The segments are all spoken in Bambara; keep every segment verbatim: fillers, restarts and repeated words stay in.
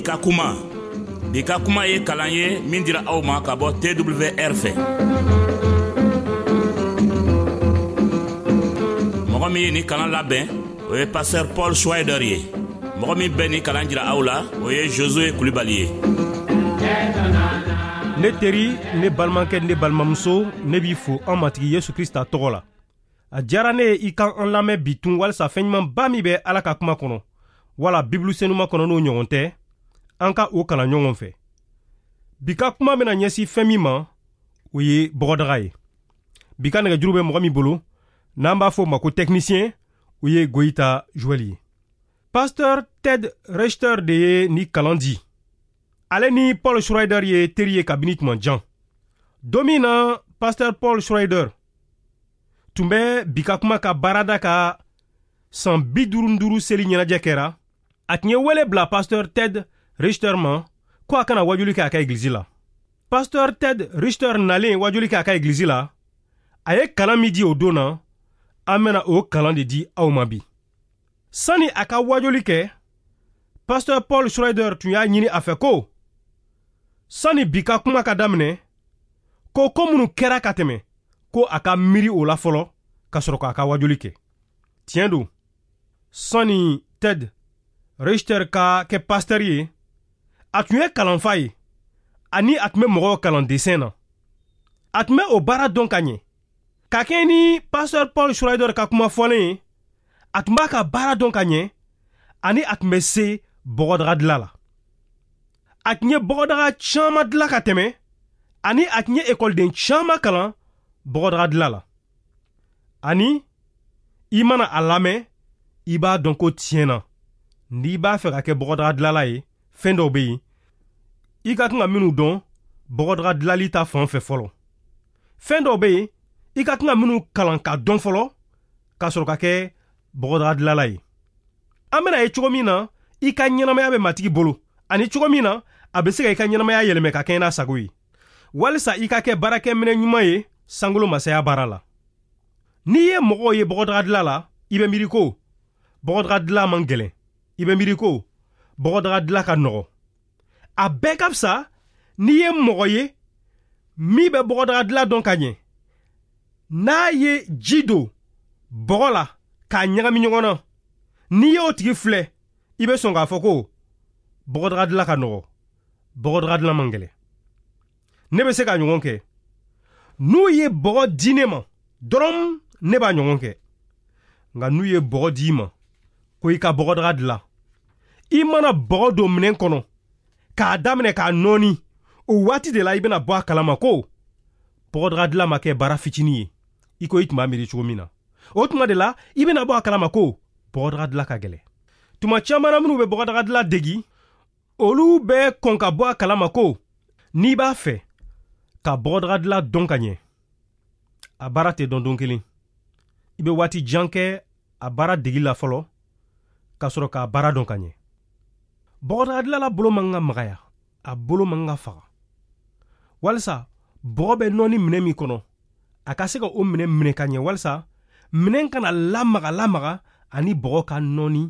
Bika Kuma. Bika Kuma ye kalan ye min dira aw ma ka bɔ T W R fɛ. Mɔgɔ min ye ni kalan labɛn o ye pasteur Paul Schweider ye. Mɔgɔ min bɛ ni kalan jira aw la o ye Josué Kulibali ye. Ne teri, ne balimakɛ, ne balimamuso, ne b'i fo an matigi Yesu Krista tɔgɔ la. A diyara ne ye i kan an lamɛn bi tun walisa fɛn ɲuman ba min bɛ Ala ka kuma kɔnɔ wala Bibulu senuma kɔnɔ n'o ɲɔgɔn tɛ an ka o kalan ɲɔgɔn fɛ. Bi ka kuma bɛna ɲɛsin fɛn min ma o ye bɔgɔdaga ye. Bi ka nɛgɛjuru bɛ mɔgɔ min bolo n'an b'a fɔ o ma ko technicien o ye Goyita Joel ye. Pasteur Ted Rechter de ye ni kalan di. Ale ni Paul Schweider ye teri ye kabini tuma jan. Don min na Pasteur Paul Schweider tun bɛ bi ka kuma ka baarada ka san bi duuru duuru seli ɲɛnajɛ kɛra, a tun ye wele bila Pasteur Ted Rechter ma ko a kana wajuli kɛ a ka egilizi la. Pasteur Ted Rechter nalen wajuli kɛ a ka egilizi la, a ye kalan min di o don na, an bɛna o kalan de di aw ma bi. Sani a ka wajuli kɛ, Pasteur Paul Schweider tun y'a ɲini a fɛ ko sani bi ka kuma ka daminɛ, ko ko minnu kɛra ka tɛmɛ, ko a ka miiri o la fɔlɔ ka sɔrɔ k'a ka wajuli kɛ. Tiɲɛ don, sani Ted Rechter ka kɛ pasteur ye, a tun ye kalanfa ye, ani a tun bɛ mɔgɔw kalan dessin na. A tun bɛ o baara dɔn ka ɲɛ. Ka kɛ ni Pasteur Paul Schweider ka kuma fɔlen ye, a tun b'a ka baara dɔn ka ɲɛ, ani a tun bɛ se bɔgɔdaga dilan la. A tun ye bɔgɔdaga caman dilan ka tɛmɛ, ani a tun ye ekɔliden caman kalan bɔgɔdaga dilan la. Ani i mana a lamɛn, i b'a dɔn ko tiɲɛ na, n'i b'a fɛ ka kɛ bɔgɔdaga dilanla ye, fɛn dɔw bɛ yen, i ka kan ka minnu dɔn bɔgɔdaga dilanli ta fan fɛ fɔlɔ. Fɛn dɔw bɛ yen, i ka kan ka minnu kalan ka dɔn fɔlɔ ka sɔrɔ ka kɛ bɔgɔdaga dilanla ye. An bɛna ye cogo min na i ka ɲɛnamaya bɛ matigi bolo, ani cogo min na a bɛ se ka i ka ɲɛnamaya yɛlɛmɛ ka kɛ n'a sago ye. Walisa i ka kɛ baarakɛminɛ ɲuman ye sankolo masaya baara la. N'i ye mɔgɔw ye bɔgɔdaga dilan la, i bɛ miiri ko bɔgɔdaga dilan man gɛlɛn. I bɛ miiri ko bɔgɔdaga dilan ka nɔgɔ. A bɛɛ ka fisa n'i ye mɔgɔ ye min bɛ bɔgɔdaga dilan dɔn ka ɲɛ, n'a ye ji don bɔgɔ la k'a ɲagami ɲɔgɔn na, n'i y'o tigi filɛ, i bɛ sɔn k'a fɔ ko bɔgɔdaga dilan ka nɔgɔ, bɔgɔdaga dilan man gɛlɛn. Ne bɛ se ka ɲɔgɔn kɛ. N'u ye bɔgɔ di ne ma dɔrɔn ne b'a ɲɔgɔn kɛ. Nka n'u ye bɔgɔ di i ma ko i ka bɔgɔdaga dilan, i mana bɔgɔ don minɛn kɔnɔ k'a daminɛ k'a nɔɔni, o waati de la i bɛna bɔ a kalama ko bɔgɔdaga dilan ma kɛ baara fitinin ye, i ko i tun b'a miiri cogo min na. O tuma de la i bɛna bɔ a kalama ko bɔgɔdaga dilan ka gɛlɛn. Tuma caman na minnu bɛ bɔgɔdaga dilan degi, olu bɛ kɔn ka bɔ a kalama ko n'i b'a fɛ ka bɔgɔdaga dilan dɔn ka ɲɛ, a baara tɛ dɔn don kelen. I bɛ waati jan kɛ a baara degi la fɔlɔ ka sɔrɔ k'a baara dɔn ka ɲɛ. Bɔgɔdaga dilanla bolo man ka magaya, a bolo man ka faga. Walisa bɔgɔ bɛ nɔɔni minɛn min kɔnɔ, a ka se ka o minɛn minɛ ka ɲɛ, walisa minɛn kana lamaga lamaga ani bɔgɔ ka nɔɔni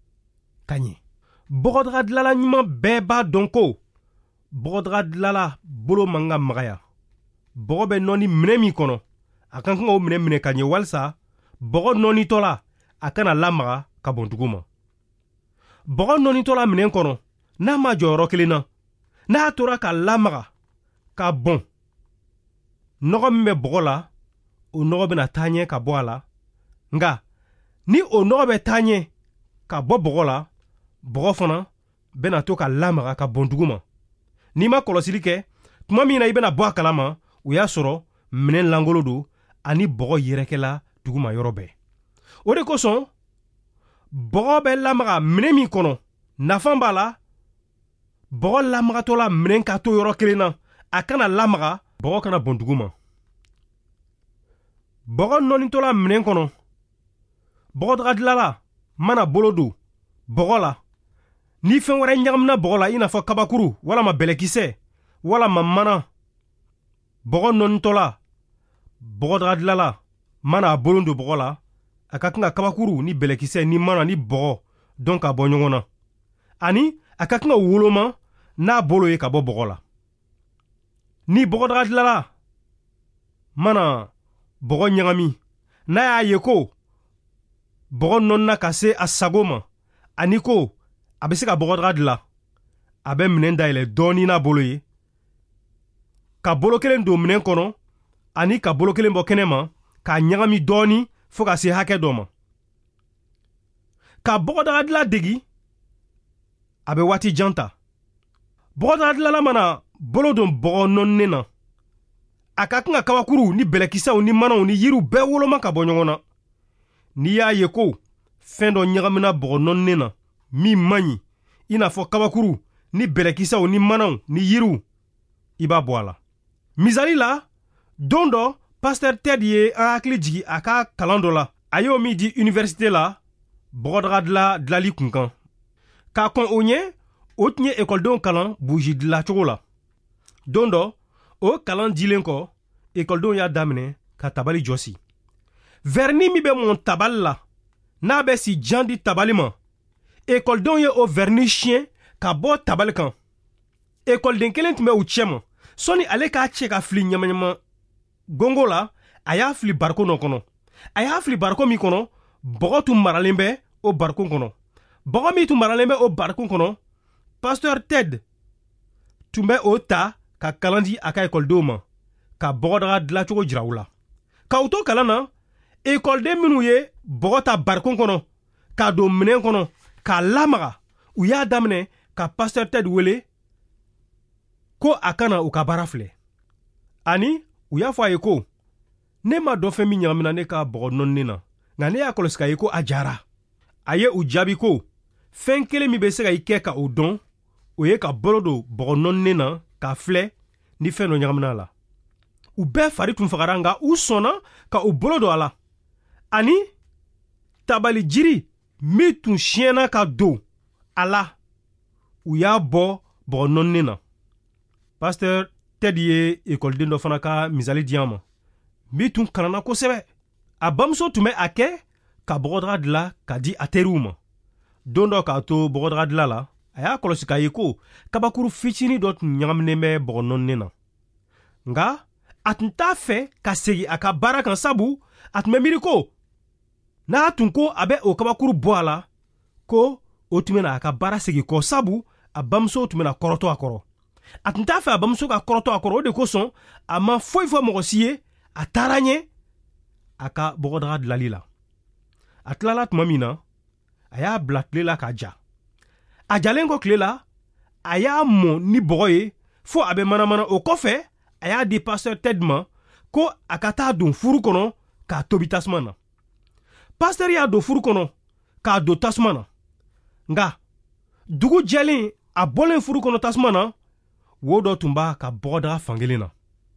ka ɲɛ. Bɔgɔdaga dilanla ɲuman bɛɛ b'a dɔn ko bɔgɔdaga dilanla bolo man ka magaya. Bɔgɔ bɛ nɔɔni minɛn min kɔnɔ, a kan ka o minɛn minɛ ka ɲɛ, walisa bɔgɔ nɔɔnitɔla a kana lamaga ka bɔn dugu ma. Bɔgɔ nɔɔnitɔla minɛn kɔnɔ, n'a ma jɔ yɔrɔ kelen na, n'a tora ka lamaga ka bɔn, nɔgɔ min bɛ bɔgɔ la, o nɔgɔ bɛna taa ɲɛ ka bɔ a la. Nka ni o nɔgɔ bɛ taa ɲɛ ka bɔ bɔgɔ la, bɔgɔ fana bɛna to ka lamaga ka bɔn dugu ma. N'i ma kɔlɔsili kɛ, tuma min na i bɛna bɔ a kalama, o y'a sɔrɔ minɛn langolo don ani bɔgɔ yɛrɛkɛla dugu ma yɔrɔ bɛɛ. O de kosɔn bɔgɔ bɛ lamaga minɛn min kɔnɔ, nafa b'a la. Bɔgɔ lamagatɔla minɛn ka to yɔrɔ kelen na, a kana lamaga, bɔgɔ kana bɔn dugu ma. Bɔgɔ nɔɔnitɔla minɛn kɔnɔ, bɔgɔdaga dilanla mana bolo don bɔgɔ la, ni fɛn wɛrɛ ɲagamina bɔgɔ la, i n'a fɔ kabakuru walama bɛlɛkisɛ walama mana, bɔgɔ nɔɔnitɔla bɔgɔdaga dilanla mana a bolo don bɔgɔ la, a ka kan ka kabakuru ni bɛlɛkisɛ ni mana ni bɔgɔ dɔn ka bɔ ɲɔgɔn na. Ani a ka kan ka woloma n'a bolo ye ka bɔ bɔgɔ la. Ni bɔgɔdaga dilala mana bɔgɔ ɲagami n'a y'a ye ko bɔgɔ nɔnina ka se a sago ma ani ko a bɛ se ka bɔgɔdaga dilan, a bɛ minɛn dayɛlɛ dɔɔni n'a bolo ye ka bolo kelen don minɛn kɔnɔ ani ka bolo kelen bɔ kɛnɛ ma k'a ɲagami dɔɔni fo ka se hakɛ dɔ ma. Ka bɔgɔdaga dilan degi a bɛ waati jan ta. Bɔgɔdaga dilanla mana bolo don bɔgɔ nɔninen na, a ka kan ka kabakuru ni bɛlɛkisɛw ni manaw ni yiriw bɛɛ woloma ka bɔ ɲɔgɔn na. N'i y'a ye ko fɛn dɔ ɲagamina bɔgɔ nɔninen na min man ɲi, i n'a fɔ kabakuru ni bɛlɛkisɛw ni manaw ni yiriw, i b'a bɔ a la. Misali la, don dɔ pasteur Ted ye an hakili jigi a ka kalan dɔ la. A y'o min di université la bɔgɔdaga dilan dilali kun kan. K'a kɔn o ɲɛ, o tun ye ekɔlidenw kalan buji dilan cogo la. Don dɔ, o kalan dilen kɔ, ekɔlidenw y'a daminɛ ka tabali jɔsi. Verni min bɛ mɔn tabali la, n'a bɛ si jan di tabali ma, ekɔlidenw ye o verni siɲɛ ka bɔ tabali kan. Ekɔliden kelen tun bɛ u cɛ ma. Sɔni ale k'a cɛ ka fili ɲamaɲama gongo la, a y'a fili bariko nɔ kɔnɔ. A y'a fili bariko min kɔnɔ, bɔgɔ tun maralen bɛ o bariko kɔnɔ. Bɔgɔ min tun maralen bɛ o bariko kɔnɔ, pasteur Ted tun bɛ o ta ka kalan di a ka ekɔlidenw ma, ka bɔgɔdaga dilancogo jira u la. K'aw to kalan na, ekɔliden minnu ye bɔgɔ ta bariko kɔnɔ, k'a don minɛn kɔnɔ, k'a lamaga, u y'a daminɛ ka pasteur Ted wele ko a kana u ka baara filɛ. Ani u y'a fɔ a ye ko ne ma dɔn fɛn min ɲagamina ne ka bɔgɔ nɔninen na, nka ne y'a kɔlɔsi k'a ye ko a jara. A ye u jaabi ko fɛn kelen min bɛ se ka i kɛ ka o dɔn, o ye ka bolo don bɔgɔ nɔninen na k'a filɛ ni fɛn dɔ ɲagamina a la. U bɛɛ fari tun fagara nka u sɔnna ka u bolo don a la. Ani tabali jiri min tun siɲɛna ka don a la, u y'a bɔ bɔgɔ nɔninen na. Pasteur Ted ye ekɔliden dɔ fana ka misali di an ma, min tun kalanna kosɛbɛ. A bamuso tun bɛ a kɛ ka bɔgɔdaga dilan ka di a teriw ma. Don dɔ k'a to bɔgɔdaga dilan la, a y'a kɔlɔsi k'a ye ko kabakuru fitinin dɔ tun ɲagaminen bɛ bɔgɔ nɔninen na. Nka a tun t'a fɛ ka segin a ka baara kan, sabu a tun bɛ miiri ko n'a tun ko a bɛ o kabakuru bɔ a la, ko o tun bɛna a ka baara segin kɔ, sabu a bamuso tun bɛna kɔrɔtɔ a kɔrɔ. A tun t'a fɛ a bamuso ka kɔrɔtɔ a kɔrɔ, o de kosɔn a ma foyi fɔ mɔgɔ si ye, a taara ɲɛ a ka bɔgɔdaga dilali la. A tilala tuma min na, a y'a bila tile la k'a ja. A jalen kɔ tile la, a y'a mɔn ni bɔgɔ ye fo a bɛ manamana. O kɔfɛ, a y'a di pasteur Ted ma ko a ka taa don furu kɔnɔ k'a tobi tasuma na. Pasteur y'a don furu kɔnɔ k'a don tasuma na. Nka dugu jɛlen a bɔlen furu kɔnɔ tasuma na, wo dɔ tun b'a ka bɔgɔdaga fankelen na.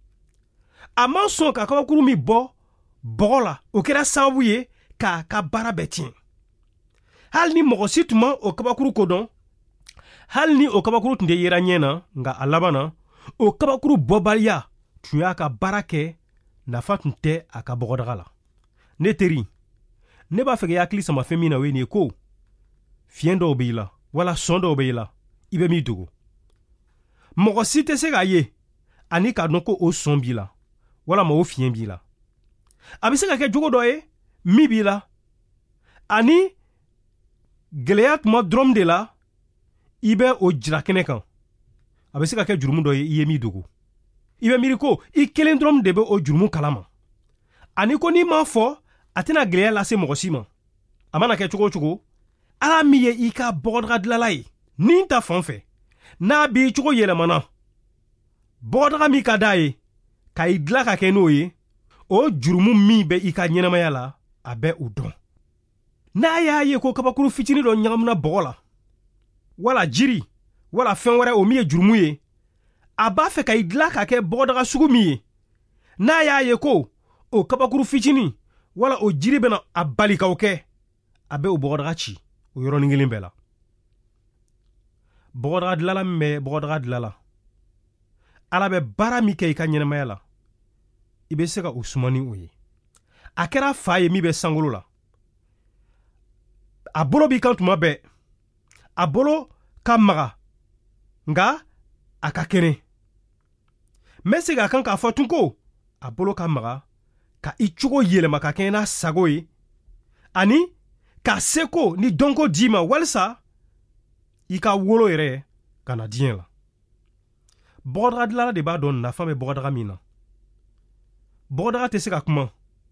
A ma sɔn ka kabakuru min bɔ bɔgɔ la, o kɛra sababu ye k'a ka baara bɛɛ tiɲɛ. Hali ni mɔgɔ si tun ma o kabakuru ko dɔn, hali ni o kabakuru tun tɛ yera ɲɛ na, nka a laban na, o kabakuru bɔbaliya tun y'a ka baara kɛ, nafa tun tɛ a ka bɔgɔdaga la. Ne teri, ne b'a fɛ k'i hakili sama fɛn min na, o ye nin ye ko fiɲɛ dɔw bɛ i la, wala sɔn dɔw bɛ i la, i bɛ min dogo. Mɔgɔ si tɛ se k'a ye ani k'a dɔn ko o sɔn b'i la, walama o fiɲɛ b'i la. A bɛ se ka kɛ jogo dɔ ye min b'i la, ani gɛlɛya tuma dɔrɔn de la i bɛ o jira kɛnɛ kan. A bɛ se ka kɛ jurumu dɔ ye i ye min dogo. I bɛ miiri ko i kelen dɔrɔn de bɛ o jurumu kalama. Ani ko n'i m'a fɔ, a tɛna gɛlɛya lase mɔgɔ si ma. A mana kɛ cogo o cogo, Ala min ye i ka bɔgɔdaga dilanla ye, ni ta fan fɛ, n'a b'i cogo yɛlɛmana, bɔgɔdaga min ka d'a ye, ka i dilan ka kɛ n'o ye, o jurumu min bɛ i ka ɲɛnamaya la, a bɛ o dɔn. N'a y'a ye ko kabakuru fitinin dɔ ɲagamina bɔgɔ la, wala jiri, wala fɛn wɛrɛ o min ye jurumu ye, a b'a fɛ ka i dilan ka kɛ bɔgɔdaga sugu min ye. N'a y'a ye ko o kabakuru fitinin, wala o jiri bɛna a bali k'aw kɛ, a bɛ o bɔgɔdaga ci o yɔrɔnin kelen bɛɛ la. Bɔgɔdaga dilala min bɛ bɔgɔdaga dilala, Ala bɛ baara min kɛ i ka ɲɛnamaya la, i bɛ se ka o suma ni o ye. A kɛra fa ye min bɛ sankolo la, a bolo b'i kan tuma bɛɛ, a bolo ka maga nga a ka kɛnɛ. Mɛ se ka kan k'a fɔ tun ko a bolo ka maga ka i cogo yɛlɛma ka kɛ n'a sago ye ani ka seko ni dɔnko d'i ma walisa i ka wolo yɛrɛ ka na diɲɛ la. Bɔgɔdaga dilanla de b'a dɔn nafa bɛ bɔgɔdaga min na. Bɔgɔdaga tɛ se ka kuma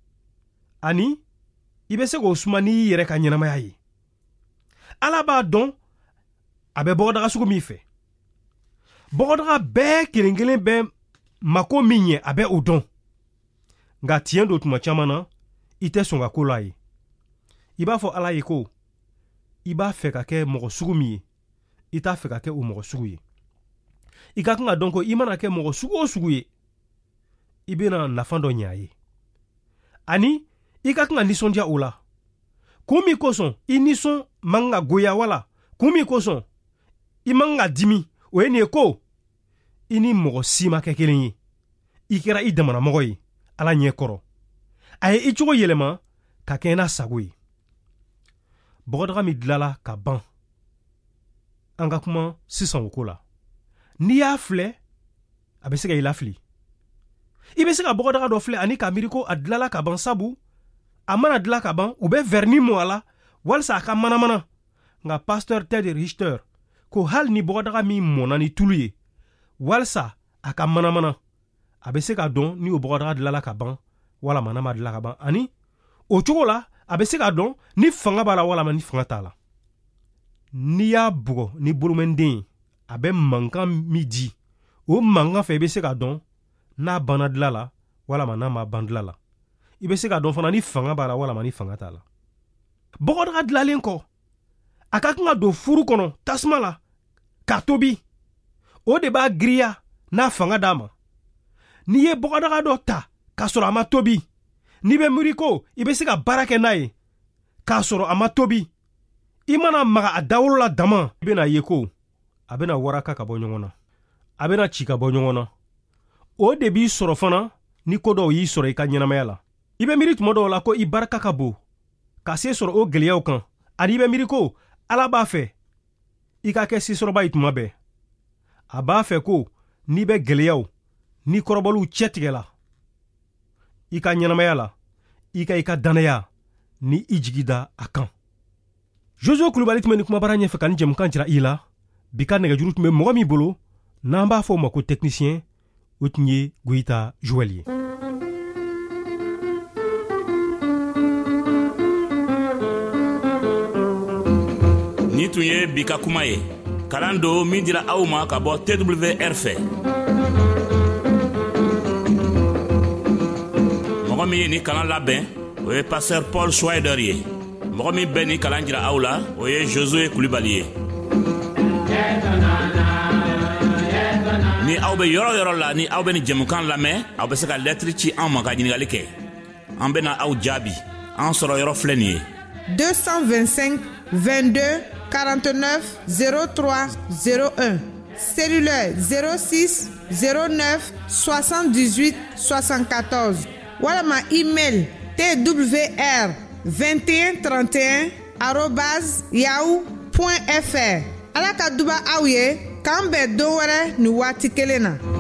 ani i bɛ se k'o suma n'i yɛrɛ ka ɲɛnamaya ye. Ala b'a dɔn a bɛ bɔgɔdaga sugu min fɛ. Bɔgɔdaga bɛɛ kelen kelen bɛ mako min ɲɛ a bɛ o dɔn. Nka tiɲɛ don tuma caman na i tɛ sɔn ka ko la ye. I b'a fɔ Ala ye ko i b'a fɛ ka kɛ mɔgɔ sugu min ye i t'a fɛ ka kɛ o mɔgɔ sugu ye. I ka kan ka dɔn ko i mana kɛ mɔgɔ sugu o sugu ye i bɛna nafa dɔ ɲɛ a ye. Ani i ka kan ka nisɔndiya o la. Kun min kosɔn i nisɔn man ka goya wala kun min kosɔn i man ka dimi o ye nin ye ko i ni mɔgɔ si ma kɛ kelen ye. I kɛra i damana mɔgɔ ye Ala ɲɛ kɔrɔ. A ye i cogo yɛlɛma ka kɛ n'a sago ye. Bɔgɔdaga min dilala ka ban. An ka kuma sisan o ko la. N'i y'a filɛ a bɛ se ka i lafili. I bɛ se ka bɔgɔdaga dɔ filɛ ani ka miiri ko a dilala ka ban sabu a mana dilan ka ban u bɛ verni mun a la walisa a ka manamana. Nka pasteur Ted Richter ko hali ni bɔgɔdaga min mɔnna ni tulu ye walisa a ka manamana a bɛ se ka dɔn ni o bɔgɔdaga dilala ka ban walama n'a ma dilan ka ban ani o cogo la a bɛ se ka dɔn ni fanga b'a la walama ni fanga t'a la. N'i y'a bugɔ ni bolomɛnden a bɛ mankan min di o mankan fɛ i bɛ se ka dɔn n'a banna dilan la walama n'a ma ban dilan la. I bɛ se ka dɔn fana ni fanga b'a la walama ni fanga t'a la. Bɔgɔdaga dilanlen kɔ a ka kan ka don furu kɔnɔ tasuma la k'a tobi. O de b'a giriya n'a fanga d'a ma. N'i ye bɔgɔdaga dɔ ta k'a sɔrɔ a ma tobi n'i bɛ miiri ko i bɛ se ka baara kɛ n'a ye k'a sɔrɔ a ma tobi i mana maga a dawolo la dama i bɛna ye ko a bɛna waraka ka bɔ ɲɔgɔn na a bɛna ci ka bɔ ɲɔgɔn na. O de b'i sɔrɔ fana ni ko dɔw y'i sɔrɔ i ka ɲɛnamaya la. I bɛ miiri tuma dɔw la ko i barika ka bon ka se sɔrɔ o gɛlɛyaw kan ani i bɛ miiri ko Ala b'a fɛ i ka kɛ sesɔrɔba ye tuma bɛɛ. A b'a fɛ ko n'i bɛ gɛlɛyaw ni kɔrɔbɔliw cɛ tigɛ la i ka ɲɛnamaya la i ka i ka dannaya ni i jigi da a kan. Jojo Kulibali tun bɛ ni kumabara ɲɛfɛ ka ni jɛmukan jira i la. Bi ka nɛgɛjuru tun bɛ mɔgɔ min bolo n'an b'a fɔ o ma ko technicien o tun ye Goyita Joel ye. Ni tun ye bi ka kuma ye kalan do min dira aw ma ka bɔ T W R fɛ. Mɔgɔ min ye ni kalan labɛn o ye pasteur Paul Schweider ye. Mɔgɔ min bɛ ni kalan jira aw la o ye Josué Kulibali ye. Ni aw bɛ yɔrɔ yɔrɔ la ni aw bɛ ni jɛmukan lamɛn aw bɛ se ka lettre ci an ma ka ɲininkali kɛ. An bɛna aw jaabi. An sɔrɔ yɔrɔ filɛ nin ye. deux cent vingt-cinq vingt-deux quarante-neuf zéro trois zéro un. Cellulaire zéro six zéro neuf soixante-dix-huit soixante-quatorze. Walama email T W R vingt et un trente et un arobase yahoo point F R. Ala ka duba aw ye k'an bɛn don wɛrɛ ni waati kelen na.